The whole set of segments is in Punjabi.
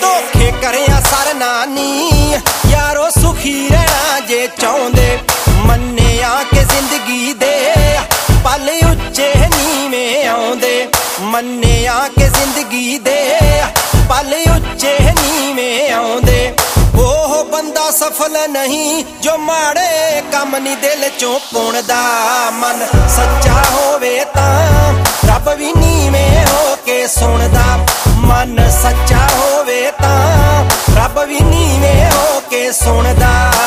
ਧੋਖੇ ਕਰਿਆ ਸਰਨਾਨੀ ਯਾਰੋ ਸੁਖੀ ਰਹਿਣਾ ਜੇ ਚਾਹੁੰਦੇ ਮੰਨਿਆ ਕਿ ਜ਼ਿੰਦਗੀ ਦੇ ਪਲ ਉੱਚੇ ਨੀਵੇਂ ਆਉਂਦੇ ਮੰਨਿਆ ਕਿ ਜ਼ਿੰਦਗੀ ਦੇ ਪਲ ਉੱਚੇ ਨੀਵੇਂ ਆਉਂਦੇ ਉਹ ਬੰਦਾ ਸਫਲ ਨਹੀਂ ਜੋ ਮਾੜੇ ਕੰਮ ਨੀ ਦਿਲ ਚੋਂ ਪੁਣਦਾ ਮਨ ਸੱਚਾ ਹੋਵੇ ਤਾਂ ਰੱਬ ਵੀ ਨੀਵੇਂ ਹੋ ਕੇ ਸੁਣਦਾ ਮਨ ਸੱਚਾ ਹੋਵੇ ਤਾਂ ਰੱਬ ਵੀ ਨੀਵੇਂ ਹੋ ਕੇ ਸੁਣਦਾ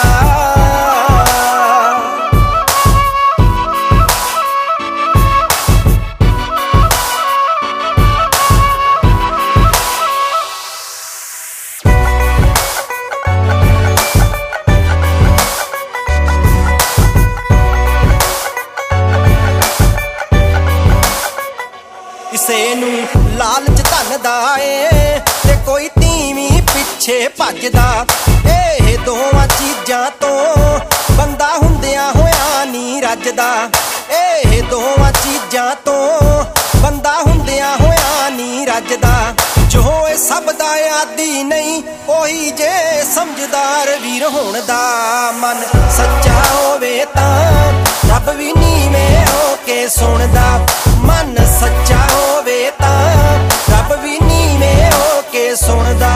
ਕਿਸੇ ਨੂੰ ਲਾਲਚ ਧਨ ਦਾ ਏ ਤੇ ਕੋਈ ਤੀਵੀਂ ਪਿੱਛੇ ਭੱਜਦਾ ਇਹ ਦੋਵਾਂ ਚੀਜ਼ਾਂ ਤੋਂ ਬੰਦਾ ਹੁੰਦਿਆਂ ਹੋਇਆ ਨੀ ਰੱਜਦਾ ਇਹ ਦੋਵਾਂ ਚੀਜ਼ਾਂ ਤੋਂ ਬੰਦਾ ਹੁੰਦਿਆਂ ਹੋਇਆ ਨੀ ਰੱਜਦਾ ਜੋ ਇਹ ਸਭ ਦਾ ਆਦੀ ਨਹੀਂ ਉਹੀ ਜੇ ਸਮਝਦਾਰ ਵੀਰ ਹੋਣ ਦਾ ਮਨ ਸੱਚਾ ਹੋਵੇ ਤਾਂ ਰੱਬ ਵੀ ਨੀਵੇਂ ਹੋ ਕੇ ਸੁਣਦਾ ਮਨ ਸੱਚਾ ਹੋਵੇ ਤਾਂ ਰੱਬ ਵੀ ਨੀਵੇਂ ਹੋ ਕੇ ਸੁਣਦਾ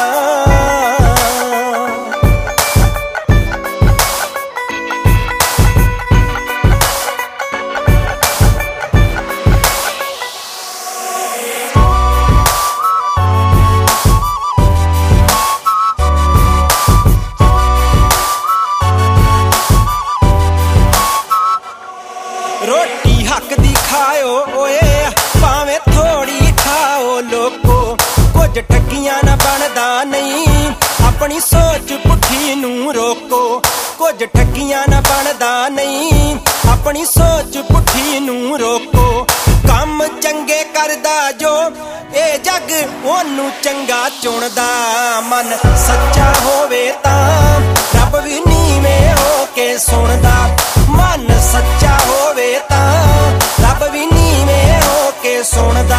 ਰੋਟੀ ਹੱਕ ਦੀ ਖਾਓ ਓਏ ਭਾਵੇਂ ਥੋੜੀ ਖਾਓ ਲੋਕੋ ਕੁਝ ਠੱਗੀਆਂ ਨਾ ਬਣਦਾ ਨਹੀਂ ਆਪਣੀ ਸੋਚ ਪੁੱਠੀ ਨੂੰ ਰੋਕੋ ਕੁਝ ਠੱਗੀਆਂ ਨਾ ਬਣਦਾ ਨਹੀਂ ਆਪਣੀ ਸੋਚ ਪੁੱਠੀ ਨੂੰ ਰੋਕੋ ਕੰਮ ਚੰਗੇ ਕਰਦਾ ਜੋ ਇਹ ਜੱਗ ਉਹਨੂੰ ਚੰਗਾ ਚੁਣਦਾ ਮਨ ਸੱਚਾ ਹੋਵੇ ਤਾਂ ਰੱਬ ਵੀ ਨੀਵੇਂ ਹੋ ਕੇ ਸੁਣਦਾ ਮਨ ਸੱਚਾ ਹੋਵੇ ਤਾਂ ਰੱਬ ਵੀ ਨੀਵੇਂ ਹੋ ਕੇ ਸੁਣਦਾ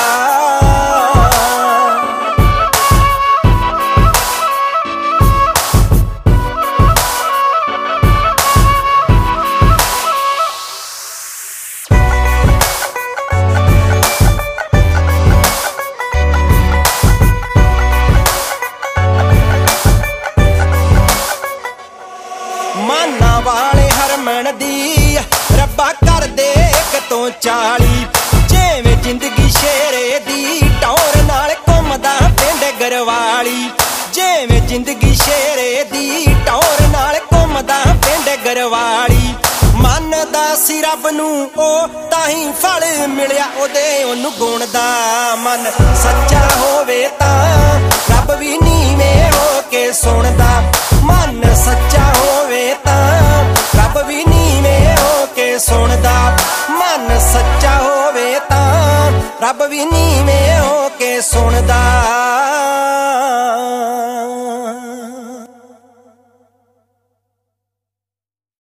ਮਾਨਾ ਵਾਲੇ ਹਰਮਨ ਦੀ ਰੱਬਾ ਕਰਦੇ 1 ਤੋਂ 40 ਜਿਵੇਂ ਜ਼ਿੰਦਗੀ ਸ਼ੇਰੇ ਦੀ ਟੌਰ ਨਾਲ ਘੁੰਮਦਾ ਪਿੰਡ ਗਰਵਾਲੀ ਜਿਵੇਂ ਜ਼ਿੰਦਗੀ ਸ਼ੇਰੇ ਦੀ ਟੌਰ ਨਾਲ ਘੁੰਮਦਾ ਪਿੰਡ ਗਰਵਾਲੀ ਮੰਨਦਾ ਸੀ ਰੱਬ ਨੂੰ ਉਹ ਤਾਂ ਹੀ ਫਲ ਮਿਲਿਆ ਉਹਦੇ ਉਹਨੂੰ ਗੁਣ ਦਾ ਮਨ ਸੱਚਾ ਹੋਵੇ ਤਾਂ ਰੱਬ ਵੀ ਨੀਵੇਂ ਹੋ ਕੇ ਸੁਣਦਾ ਮਨ ਸੱਚਾ ਹੋਵੇ ਤਾਂ ਰੱਬ ਵੀ ਨੀਵੇਂ ਹੋ ਕੇ ਸੁਣਦਾ ਮਨ ਸੱਚਾ ਹੋਵੇ ਤਾਂ ਰੱਬ ਵੀ ਨੀਵੇਂ ਹੋ ਕੇ ਸੁਣਦਾ